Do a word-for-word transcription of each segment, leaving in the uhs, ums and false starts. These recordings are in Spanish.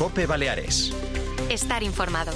COPE Baleares. Estar informado.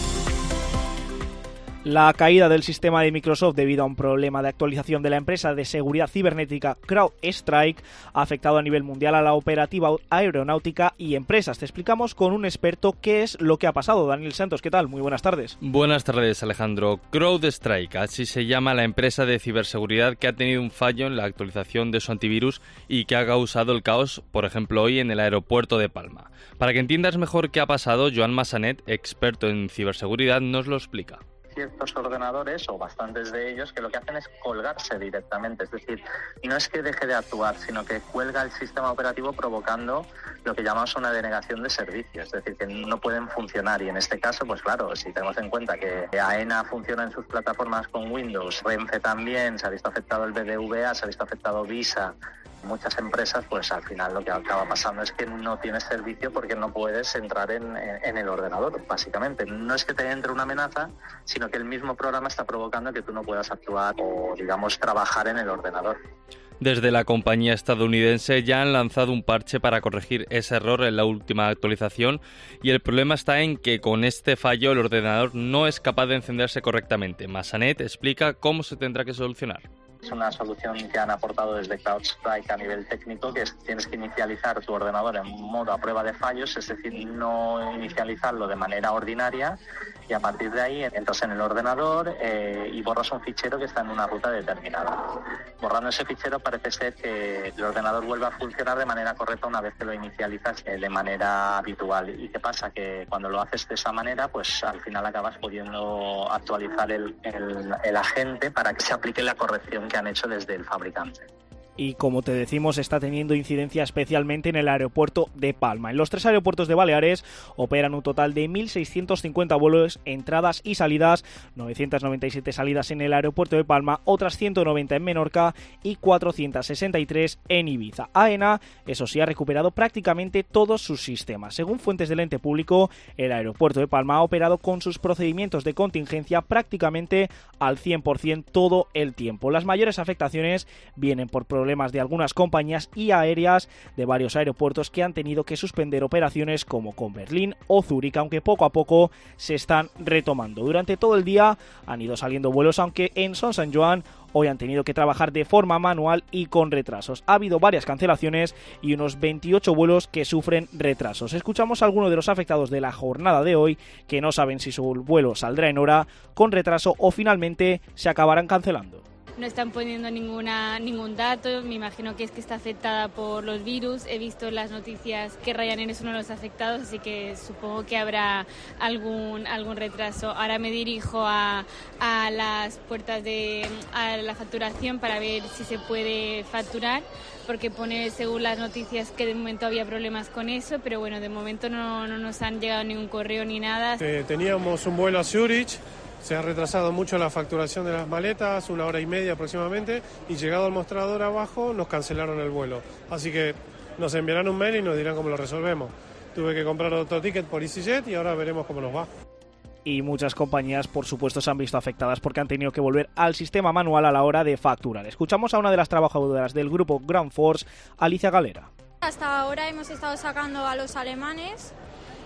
La caída del sistema de Microsoft debido a un problema de actualización de la empresa de seguridad cibernética CrowdStrike ha afectado a nivel mundial a la operativa aeronáutica y empresas. Te explicamos con un experto qué es lo que ha pasado. Daniel Santos, ¿qué tal? Muy buenas tardes. Buenas tardes, Alejandro. CrowdStrike, así se llama la empresa de ciberseguridad que ha tenido un fallo en la actualización de su antivirus y que ha causado el caos, por ejemplo, hoy en el aeropuerto de Palma. Para que entiendas mejor qué ha pasado, Joan Massanet, experto en ciberseguridad, nos lo explica. Ciertos ordenadores, o bastantes de ellos, que lo que hacen es colgarse directamente, es decir, no es que deje de actuar, sino que cuelga el sistema operativo provocando lo que llamamos una denegación de servicio, es decir, que no pueden funcionar. Y en este caso, pues claro, si tenemos en cuenta que AENA funciona en sus plataformas con Windows, Renfe también, se ha visto afectado el B B V A, se ha visto afectado Visa, muchas empresas, pues al final lo que acaba pasando es que no tienes servicio porque no puedes entrar en, en el ordenador, básicamente. No es que te entre una amenaza, sino que el mismo programa está provocando que tú no puedas actuar o, digamos, trabajar en el ordenador. Desde la compañía estadounidense ya han lanzado un parche para corregir ese error en la última actualización y el problema está en que con este fallo el ordenador no es capaz de encenderse correctamente. Massanet explica cómo se tendrá que solucionar. Es una solución que han aportado desde CrowdStrike a nivel técnico, que es tienes que inicializar tu ordenador en modo a prueba de fallos, es decir, no inicializarlo de manera ordinaria, y a partir de ahí entras en el ordenador eh, y borras un fichero que está en una ruta determinada. Borrando ese fichero parece ser que el ordenador vuelve a funcionar de manera correcta una vez que lo inicializas eh, de manera habitual. ¿Y qué pasa? Que cuando lo haces de esa manera, pues al final acabas pudiendo actualizar el, el, el agente para que se aplique la corrección que han hecho desde el fabricante. Y como te decimos, está teniendo incidencia especialmente en el aeropuerto de Palma. En los tres aeropuertos de Baleares operan un total de mil seiscientos cincuenta vuelos, entradas y salidas, novecientas noventa y siete salidas en el aeropuerto de Palma, otras ciento noventa en Menorca y cuatrocientas sesenta y tres en Ibiza. AENA, eso sí, ha recuperado prácticamente todos sus sistemas. Según fuentes del ente público, el aeropuerto de Palma ha operado con sus procedimientos de contingencia prácticamente al cien por ciento todo el tiempo. Las mayores afectaciones vienen por problemas problemas de algunas compañías y aéreas de varios aeropuertos que han tenido que suspender operaciones como con Berlín o Zúrich, aunque poco a poco se están retomando. Durante todo el día han ido saliendo vuelos, aunque en Son Sant Joan hoy han tenido que trabajar de forma manual y con retrasos. Ha habido varias cancelaciones y unos veintiocho vuelos que sufren retrasos. Escuchamos a algunos de los afectados de la jornada de hoy que no saben si su vuelo saldrá en hora, con retraso o finalmente se acabarán cancelando. No están poniendo ninguna ningún dato, me imagino que es que está afectada por los virus. He visto en las noticias que Ryanair es uno de los afectados, así que supongo que habrá algún algún retraso. Ahora me dirijo a, a las puertas de a la facturación para ver si se puede facturar, porque pone según las noticias que de momento había problemas con eso, pero bueno, de momento no, no nos han llegado ningún correo ni nada. Eh, teníamos un vuelo a Zúrich. Se ha retrasado mucho la facturación de las maletas, una hora y media aproximadamente, y llegado al mostrador abajo nos cancelaron el vuelo. Así que nos enviarán un mail y nos dirán cómo lo resolvemos. Tuve que comprar otro ticket por EasyJet y ahora veremos cómo nos va. Y muchas compañías, por supuesto, se han visto afectadas porque han tenido que volver al sistema manual a la hora de facturar. Escuchamos a una de las trabajadoras del grupo Ground Force, Alicia Galera. Hasta ahora hemos estado sacando a los alemanes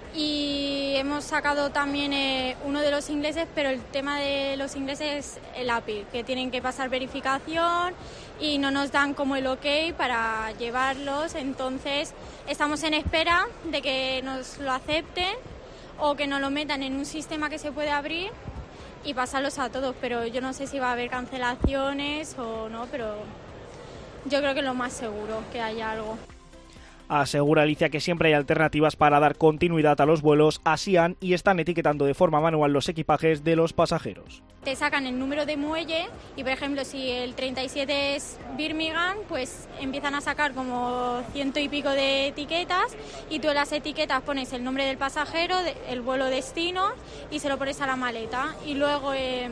y hemos sacado también eh, uno de los ingleses, pero el tema de los ingleses es el A P I, que tienen que pasar verificación y no nos dan como el ok para llevarlos, entonces estamos en espera de que nos lo acepten o que nos lo metan en un sistema que se puede abrir y pasarlos a todos, pero yo no sé si va a haber cancelaciones o no, pero yo creo que es lo más seguro, que haya algo. Asegura Alicia que siempre hay alternativas para dar continuidad a los vuelos, así han y están etiquetando de forma manual los equipajes de los pasajeros. Te sacan el número de muelle y, por ejemplo, si el treinta y siete es Birmingham, pues empiezan a sacar como ciento y pico de etiquetas y tú en las etiquetas pones el nombre del pasajero, el vuelo destino y se lo pones a la maleta y luego eh,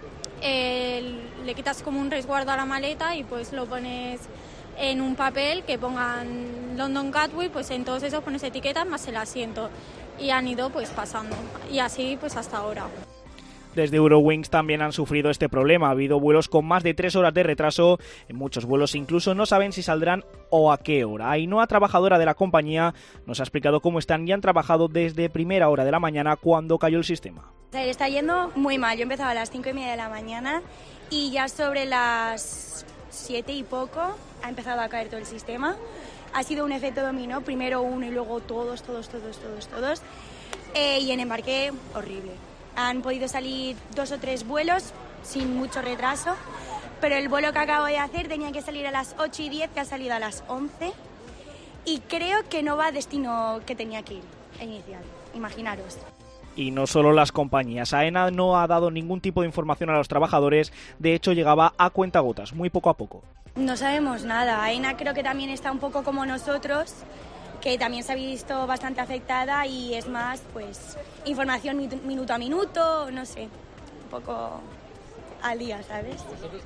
eh, le quitas como un resguardo a la maleta y pues lo pones en un papel que pongan London Gatwick, pues en todos esos pones etiquetas más el asiento y han ido pues pasando y así pues hasta ahora. Desde Eurowings también han sufrido este problema. Ha habido vuelos con más de tres horas de retraso. En muchos vuelos incluso no saben si saldrán o a qué hora. Ainhoa, trabajadora de la compañía, nos ha explicado cómo están y han trabajado desde primera hora de la mañana cuando cayó el sistema. Está yendo muy mal. Yo empezaba a las cinco y media de la mañana y ya sobre las siete y poco ha empezado a caer todo el sistema. Ha sido un efecto dominó, primero uno y luego todos, todos, todos, todos, todos. Eh, y en embarque, horrible. Han podido salir dos o tres vuelos sin mucho retraso, pero el vuelo que acabo de hacer tenía que salir a las ocho y diez, que ha salido a las once, y creo que no va al destino que tenía que ir inicial, imaginaros. Y no solo las compañías. AENA no ha dado ningún tipo de información a los trabajadores, de hecho llegaba a cuentagotas, muy poco a poco. No sabemos nada. AENA creo que también está un poco como nosotros, que también se ha visto bastante afectada y es más, pues, información minuto a minuto, no sé, un poco al día, ¿sabes?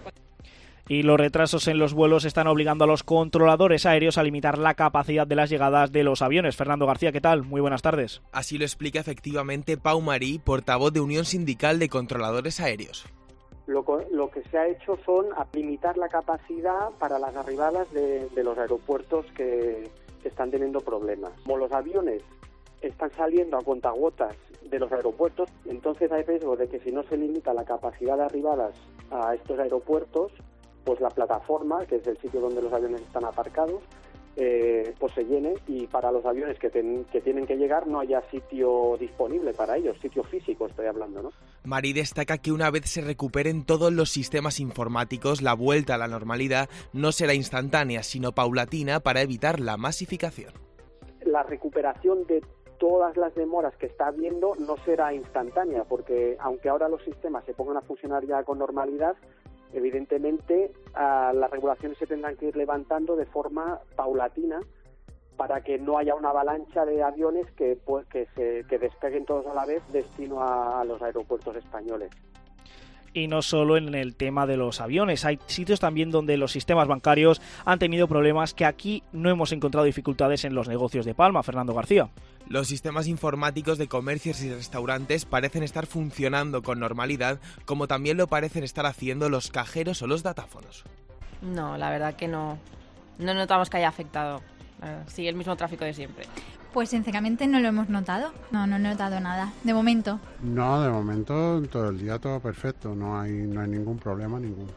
Y los retrasos en los vuelos están obligando a los controladores aéreos a limitar la capacidad de las llegadas de los aviones. Fernando García, ¿qué tal? Muy buenas tardes. Así lo explica efectivamente Pau Marí, portavoz de Unión Sindical de Controladores Aéreos. Lo, lo que se ha hecho son a limitar la capacidad para las arribadas de, de los aeropuertos que están teniendo problemas. Como los aviones están saliendo a cuentagotas de los aeropuertos, entonces hay riesgo de que si no se limita la capacidad de arribadas a estos aeropuertos, pues la plataforma, que es el sitio donde los aviones están aparcados, eh, pues se llene y para los aviones que, ten, que tienen que llegar no haya sitio disponible para ellos, sitio físico estoy hablando, ¿no? Marí destaca que una vez se recuperen todos los sistemas informáticos, la vuelta a la normalidad no será instantánea, sino paulatina para evitar la masificación. La recuperación de todas las demoras que está habiendo no será instantánea, porque aunque ahora los sistemas se pongan a funcionar ya con normalidad, evidentemente uh, las regulaciones se tendrán que ir levantando de forma paulatina para que no haya una avalancha de aviones que, pues, que, se, que despeguen todos a la vez destino a, a los aeropuertos españoles. Y no solo en el tema de los aviones, hay sitios también donde los sistemas bancarios han tenido problemas que aquí no hemos encontrado dificultades en los negocios de Palma. Fernando García. Los sistemas informáticos de comercios y restaurantes parecen estar funcionando con normalidad, como también lo parecen estar haciendo los cajeros o los datáfonos. No, la verdad que no, no notamos que haya afectado. Sigue el mismo tráfico de siempre. Pues sinceramente no lo hemos notado, no, no he notado nada, de momento. No, de momento todo el día todo perfecto, no hay, no hay ningún problema, ninguno.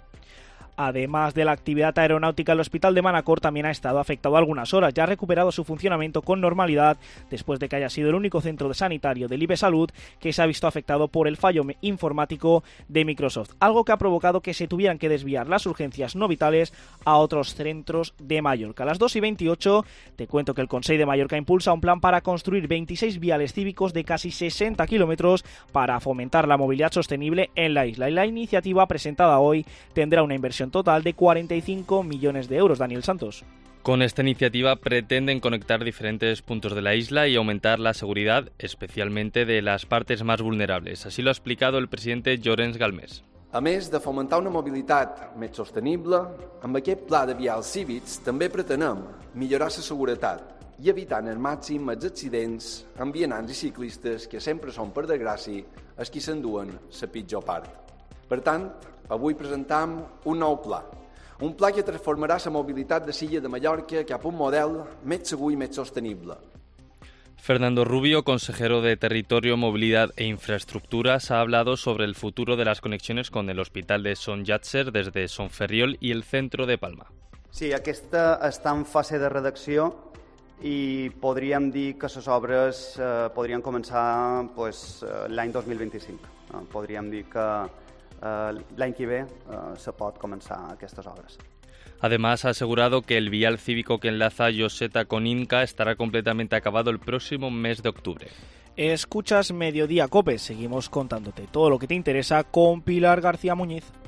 Además de la actividad aeronáutica, el hospital de Manacor también ha estado afectado algunas horas. Ya ha recuperado su funcionamiento con normalidad después de que haya sido el único centro sanitario del I B E Salud que se ha visto afectado por el fallo informático de Microsoft, algo que ha provocado que se tuvieran que desviar las urgencias no vitales a otros centros de Mallorca. A las dos y veintiocho te cuento que el Consell de Mallorca impulsa un plan para construir veintiséis viales cívicos de casi sesenta kilómetros para fomentar la movilidad sostenible en la isla. Y la iniciativa presentada hoy tendrá una inversión total de cuarenta y cinco millones de euros. Daniel Santos. Con esta iniciativa pretenden conectar diferentes puntos de la isla y aumentar la seguridad, especialmente de las partes más vulnerables. Así lo ha explicado el presidente Llorenç Galmés. A més de fomentar una mobilitat més sostenible, amb aquest pla de vials cívics també pretenem millorar la seguretat i evitar al màxim els accidents amb vianants i ciclistes que sempre són, per desgràcia, els qui s'enduen la pitjor part. Per tant, avui presentam un nou pla, un pla que transformarà la mobilitat de l'illa de Mallorca cap a un model més segur i més sostenible. Fernando Rubio, consejero de Territorio, Movilidad e Infraestructuras, ha hablado sobre el futuro de las conexiones con el Hospital de Son Llàtzer desde Son Ferriol y el centro de Palma. Sí, aquesta està en fase de redacció i podríem dir que les obres eh, podrien començar pues, l'any dos mil vint-i-cinc. Eh, podríem dir que Uh, l'any que ve uh, se pot començar aquestes obres. Además, ha asegurado que el vial cívico que enlaza Lloseta con Inca estará completamente acabado el próximo mes de octubre. Escuchas Mediodía Cope, seguimos contándote todo lo que te interesa con Pilar García Muñiz.